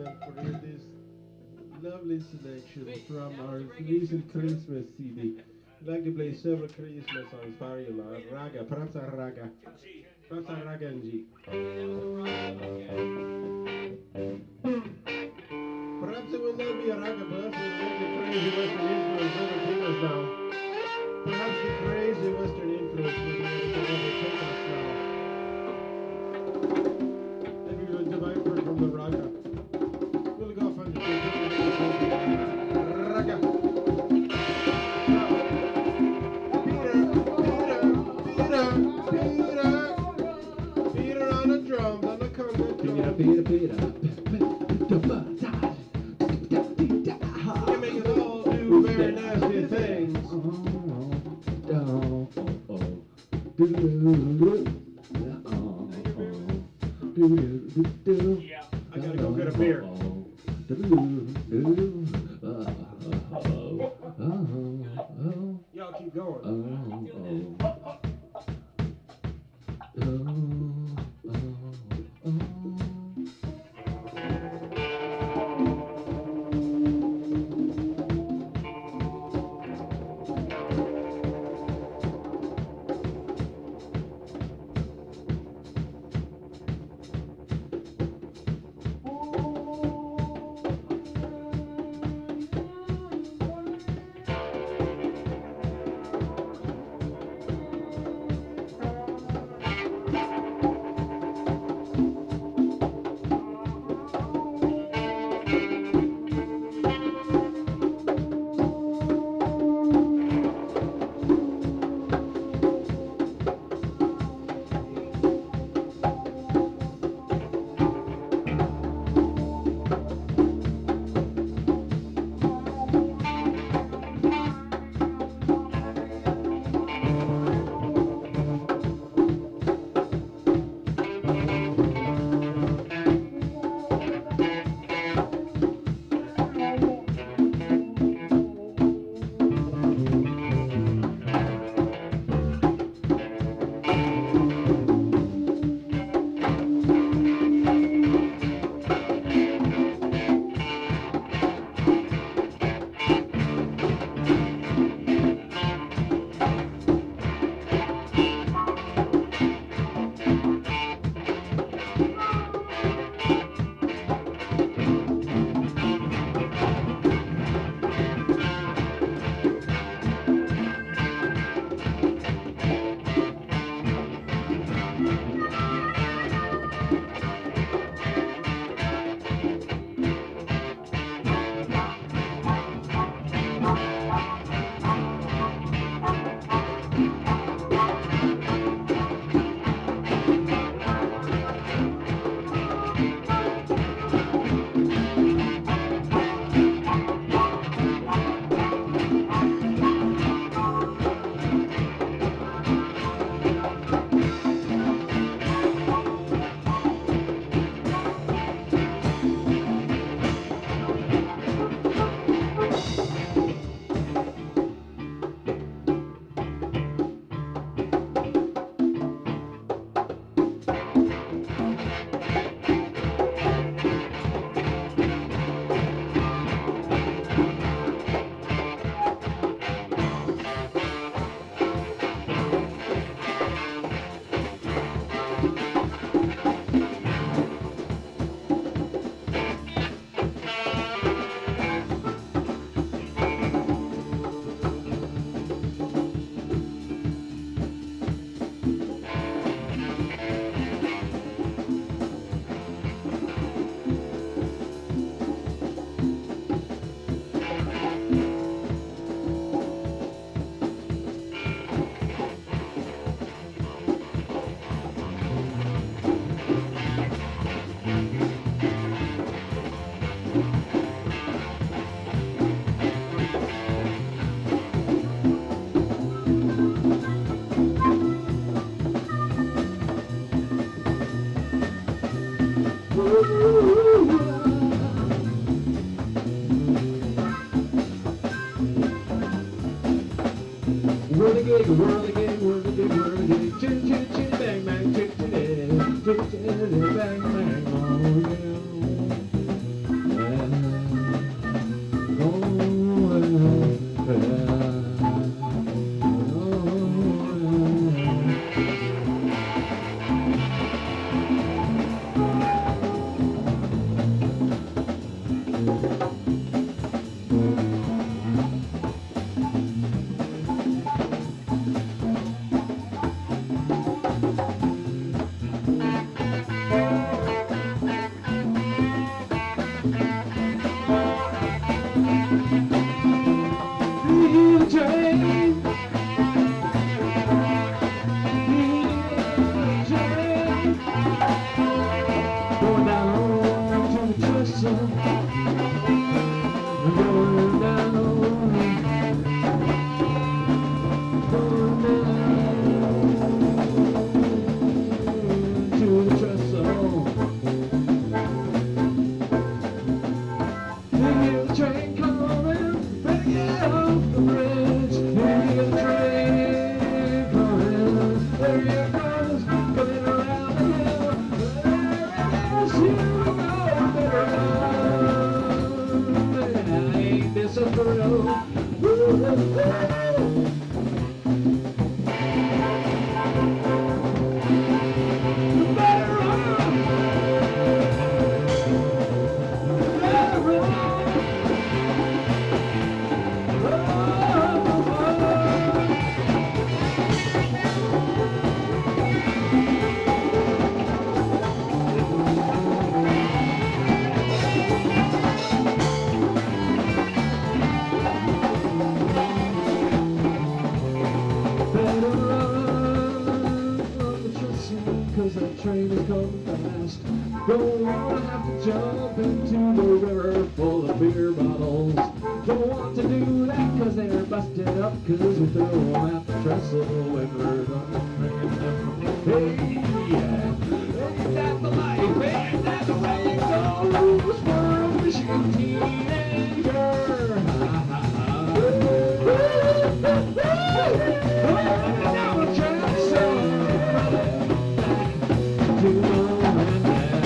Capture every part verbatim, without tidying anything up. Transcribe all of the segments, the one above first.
for this lovely selection from our recent Christmas C D. I'd like to play several Christmas songs for you, Lord. Raga, perhaps a raga. Perhaps a raga and G. Perhaps it will not be a raga, perhaps it will be crazy Western influence overtake us now. Perhaps the crazy Western influence will be able to overtake us now. Maybe we'll divide from the raga. We'll go from the raga. Peter, Peter, Peter. You make us all do very nasty things. Yeah, I gotta go get a beer. Y'all keep going. Whirligig, whirligig, whirligig, whirligig, chin chin chin bang bang, chin chin chin chin bang bang, oh yeah. bottles. Don't wanna have to jump into the river full of beer bottles. Don't want to do that cause they're busted up, cause we throw them out the trestle when we're done bringing them. Hey, yeah, ain't that the life, ain't that the way it goes for a Michigan teenager? Ha ha ha. Now I'm trying to sing back to mom and dad.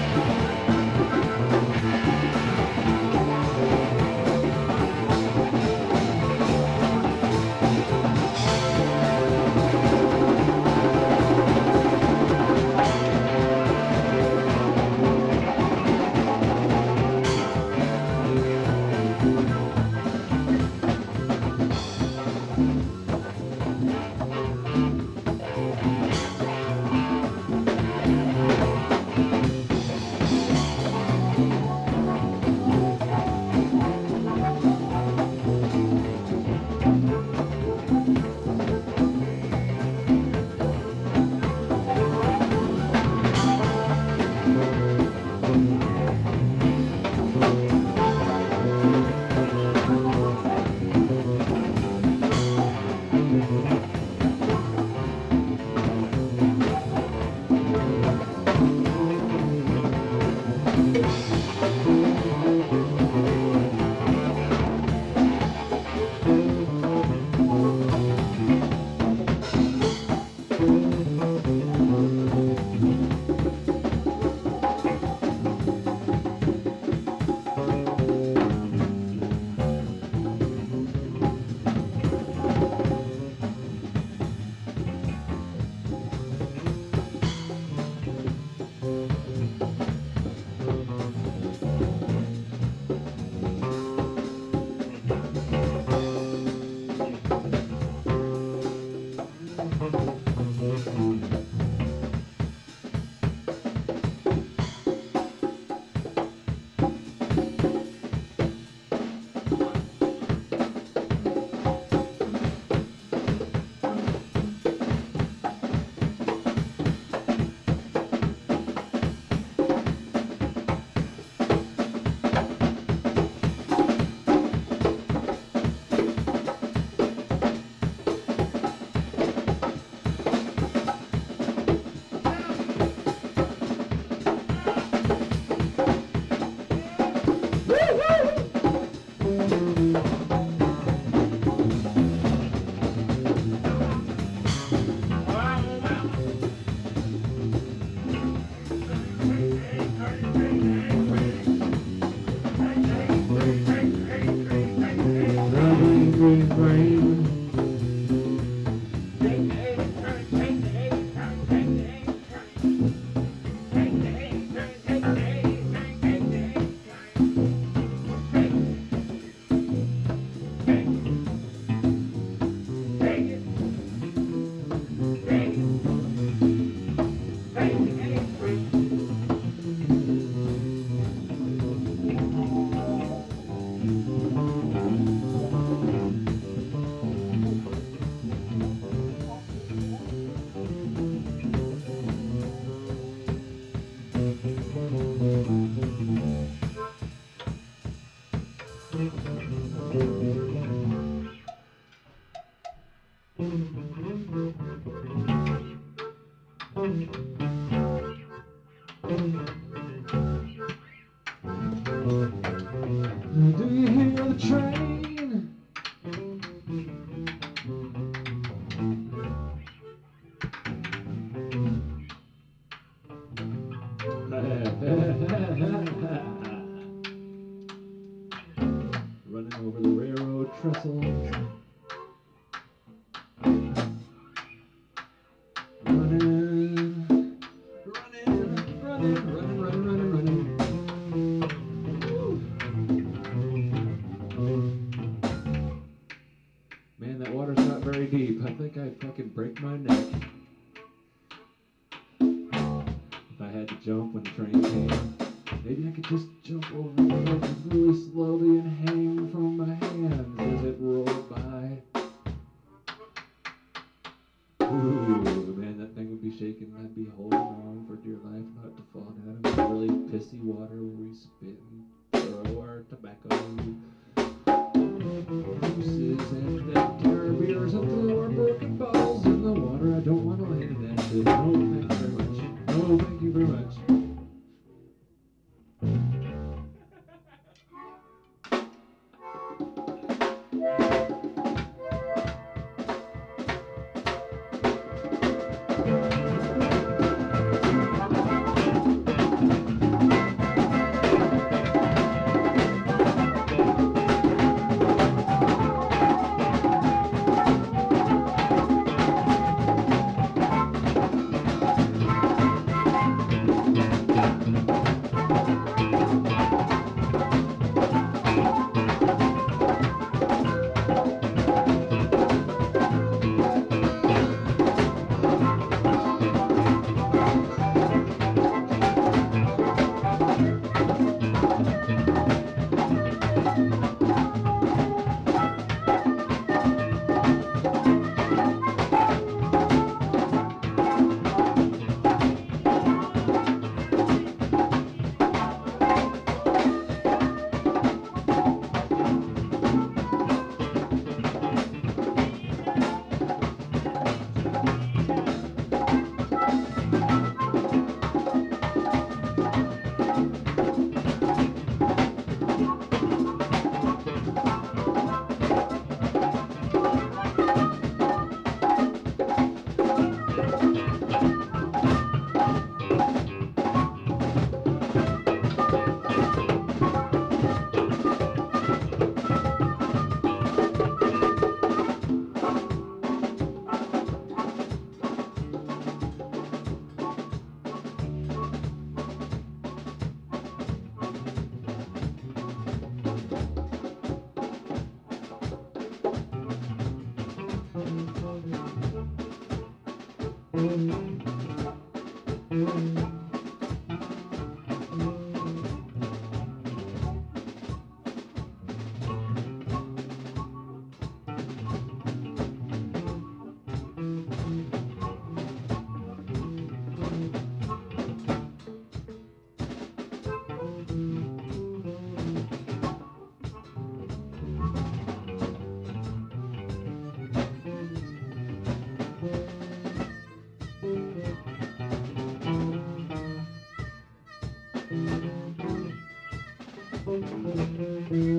Do you hear the train? Running over the railroad trestles. Running, running, running, running, running, running, running. Man, that water's not very deep. I think I'd fucking break my neck if I had to jump when the train came. Maybe I could just jump over the edge really slowly and hang from my hands as it rolled by. Ooh, man, that thing would be shaking. I'd be holding on for dear life not to fall down. pissy water where we spit and throw our tobacco juices and then tear our beers and throw our broken bottles in the water. I don't want to land in that shit. No, thank you very much. No, thank you very much. Thank you.